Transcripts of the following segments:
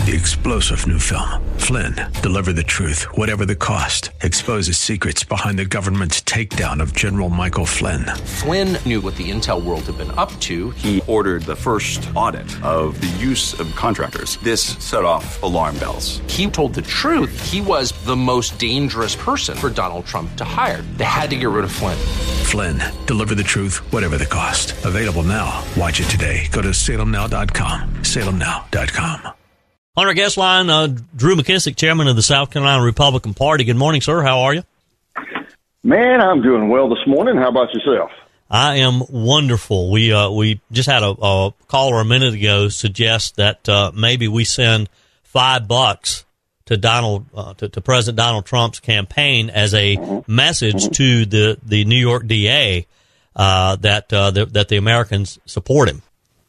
the explosive new film, Flynn, Deliver the Truth, Whatever the Cost, exposes secrets behind the government's takedown of General Michael Flynn. Flynn knew what the intel world had been up to. He ordered the first audit of the use of contractors. This set off alarm bells. He told the truth. He was the most dangerous person for Donald Trump to hire. They had to get rid of Flynn. Flynn, Deliver the Truth, Whatever the Cost. Available now. Watch it today. Go to salemnow.com. salemnow.com. On our guest line, Drew McKissick, chairman of the South Carolina Republican Party. Good morning, sir. How are you? Man, I'm doing well this morning. How about yourself? I am wonderful. We just had a caller a minute ago suggest that maybe we send $5 to President Donald Trump's campaign as a message to the New York DA that the Americans support him.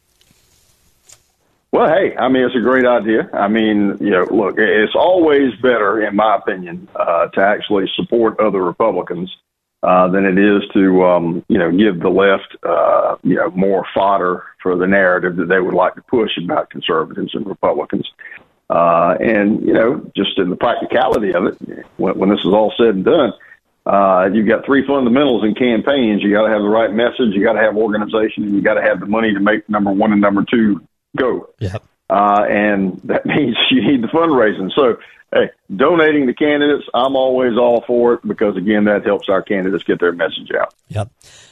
Well, hey, I mean, it's a great idea. I mean, look, it's always better, in my opinion, to actually support other Republicans than it is to, give the left, more fodder for the narrative that they would like to push about conservatives and Republicans. And just in the practicality of it, when this is all said and done, you've got three fundamentals in campaigns. You got to have the right message, you got to have organization, and you got to have the money to make number one and number two go. Yep. And that means you need the fundraising. So, hey, donating to candidates, I'm always all for it because, again, that helps our candidates get their message out. Yep.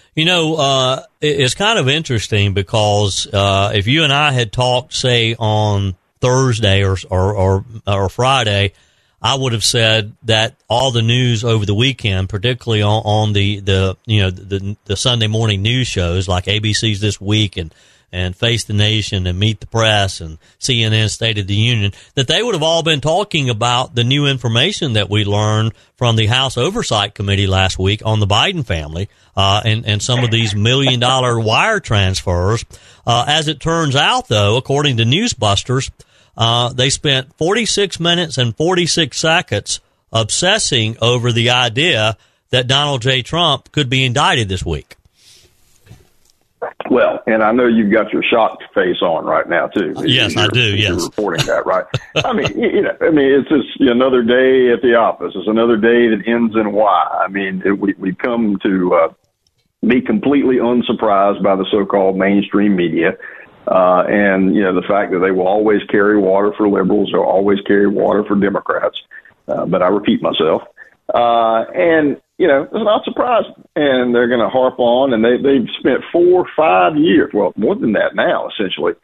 It's kind of interesting because if you and I had talked, say, on Thursday or Friday, I would have said that all the news over the weekend, particularly on the Sunday morning news shows like ABC's This Week and Face the Nation and Meet the Press and CNN State of the Union, that they would have all been talking about the new information that we learned from the House Oversight Committee last week on the Biden family and some of these $1 million wire transfers. As it turns out, though, according to Newsbusters, they spent 46 minutes and 46 seconds obsessing over the idea that Donald J. Trump could be indicted this week. Well, and I know you've got your shocked face on right now, too. Yes, I do, yes. You're reporting that, right? I mean, it's just another day at the office. It's another day that ends in Y. I mean, we come to be completely unsurprised by the so-called mainstream media. And, the fact that they will always carry water for liberals or always carry water for Democrats. But I repeat myself. And, it's not surprising. And they're going to harp on, and they've spent 4 or 5 years, well, more than that now, essentially,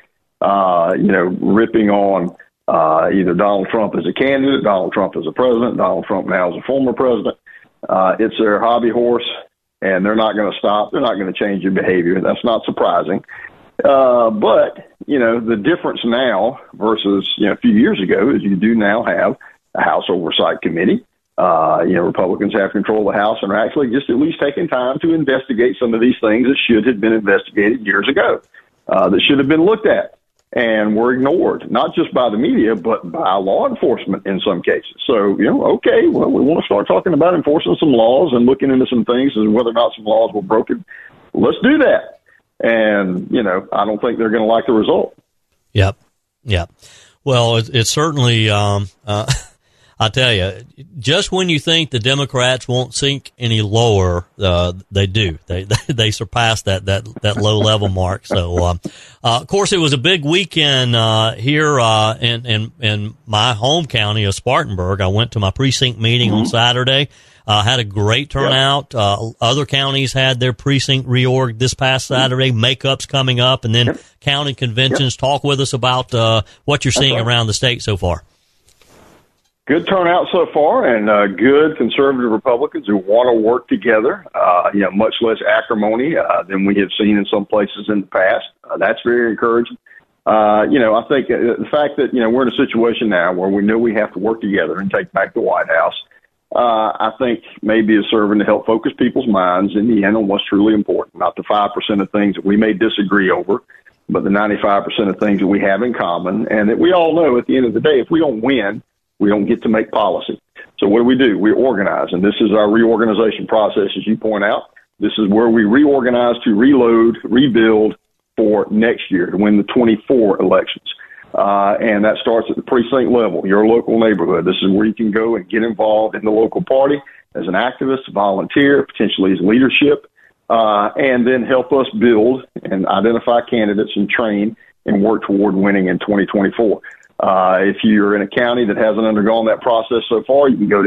ripping on either Donald Trump as a candidate, Donald Trump as a president, Donald Trump now as a former president. It's their hobby horse, and they're not going to stop. They're not going to change their behavior. That's not surprising. But, the difference now versus, a few years ago is you do now have a House Oversight Committee. Republicans have control of the House and are actually just at least taking time to investigate some of these things that should have been investigated years ago, that should have been looked at and were ignored, not just by the media, but by law enforcement in some cases. So, okay, well, we want to start talking about enforcing some laws and looking into some things as whether or not some laws were broken. Let's do that. And, I don't think they're going to like the result. Yep. Well, it's certainly, I tell you, just when you think the Democrats won't sink any lower, they do. They surpass that low level mark. So, of course, it was a big weekend here in my home county of Spartanburg. I went to my precinct meeting on Saturday. Had a great turnout. Other counties had their precinct reorg this past Saturday. Makeup's coming up, and then county conventions. Talk with us about what you're seeing around the state so far. Good turnout so far, and good conservative Republicans who want to work together, much less acrimony than we have seen in some places in the past. That's very encouraging. I think the fact that, we're in a situation now where we know we have to work together and take back the White House, I think maybe is serving to help focus people's minds in the end on what's truly important, not the 5% of things that we may disagree over, but the 95% of things that we have in common, and that we all know at the end of the day, if we don't win, we don't get to make policy. So what do? We organize, and this is our reorganization process, as you point out. This is where we reorganize to reload, rebuild for next year to win the 24 elections. And that starts at the precinct level, your local neighborhood. This is where you can go and get involved in the local party as an activist, volunteer, potentially as leadership, and then help us build and identify candidates and train and work toward winning in 2024. If you're in a county that hasn't undergone that process so far, you can go to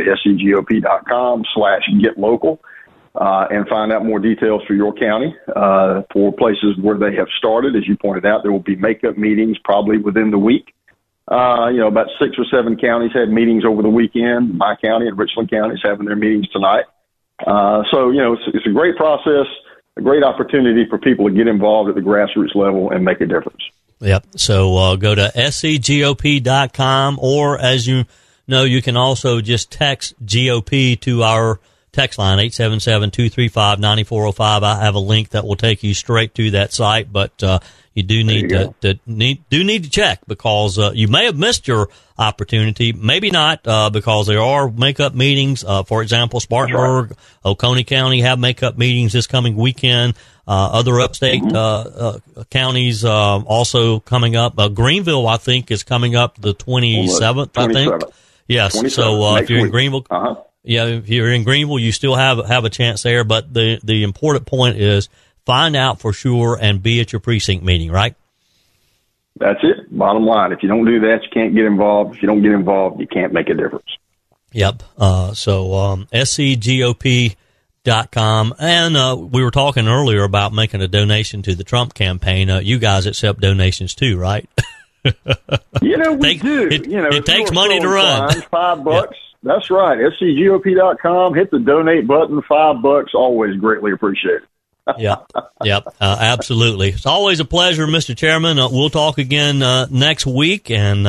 scgop.com/getlocal and find out more details for your county. For places where they have started, as you pointed out, there will be makeup meetings probably within the week. About 6 or 7 counties had meetings over the weekend. My county and Richland County is having their meetings tonight. It's a great process, a great opportunity for people to get involved at the grassroots level and make a difference. Yep. So go to scgop.com, or as you know, you can also just text GOP to our text line, 877-235-9405. I have a link that will take you straight to that site, but you do need to check, because you may have missed your opportunity, maybe not, because there are makeup meetings. For example, Spartanburg, Oconee County have makeup meetings this coming weekend. Other upstate counties also coming up. Greenville, I think, is coming up the 27th. I think. Yes. 27th. So if you're in Greenville, if you're in Greenville, you still have a chance there. But the important point is find out for sure and be at your precinct meeting. Right. That's it. Bottom line. If you don't do that, you can't get involved. If you don't get involved, you can't make a difference. Yep. scgop.com. And we were talking earlier about making a donation to the Trump campaign. You guys accept donations too, right? We do. It takes money to run. $5. Yeah. That's right. scgop.com. Hit the donate button. $5. Always greatly appreciated. Yep. Absolutely. It's always a pleasure, Mr. Chairman. We'll talk again next week, and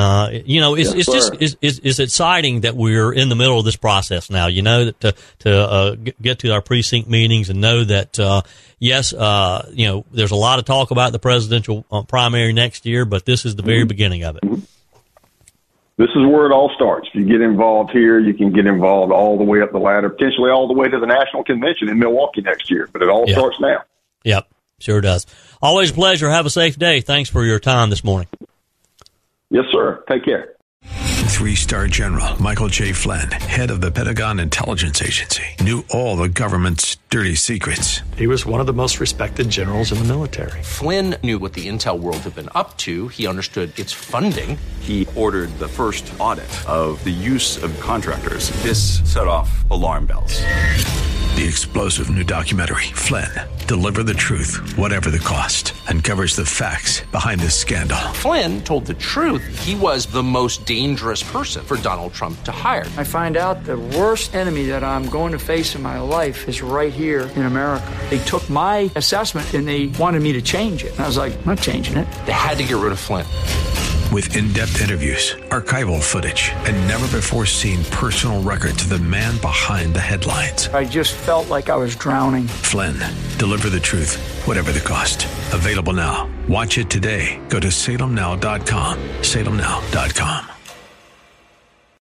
it's exciting that we're in the middle of this process now. To get to our precinct meetings and know that there's a lot of talk about the presidential primary next year, but this is the very beginning of it. This is where it all starts. If you get involved here, you can get involved all the way up the ladder, potentially all the way to the national convention in Milwaukee next year. But it all starts now. Yep, sure does. Always a pleasure. Have a safe day. Thanks for your time this morning. Yes, sir. Take care. 3-star General Michael J. Flynn, head of the Pentagon Intelligence Agency, knew all the government's dirty secrets. He was one of the most respected generals in the military. Flynn knew what the intel world had been up to. He understood its funding. He ordered the first audit of the use of contractors. This set off alarm bells. The explosive new documentary, Flynn, Deliver the Truth, Whatever the Cost, uncovers the facts behind this scandal. Flynn told the truth. He was the most dangerous person for Donald Trump to hire. I find out the worst enemy that I'm going to face in my life is right here in America. They took my assessment and they wanted me to change it. And I was like, I'm not changing it. They had to get rid of Flynn. With in-depth interviews, archival footage, and never-before-seen personal records of the man behind the headlines. I just felt like I was drowning. Flynn, Deliver the Truth, Whatever the Cost. Available now. Watch it today. Go to salemnow.com. salemnow.com.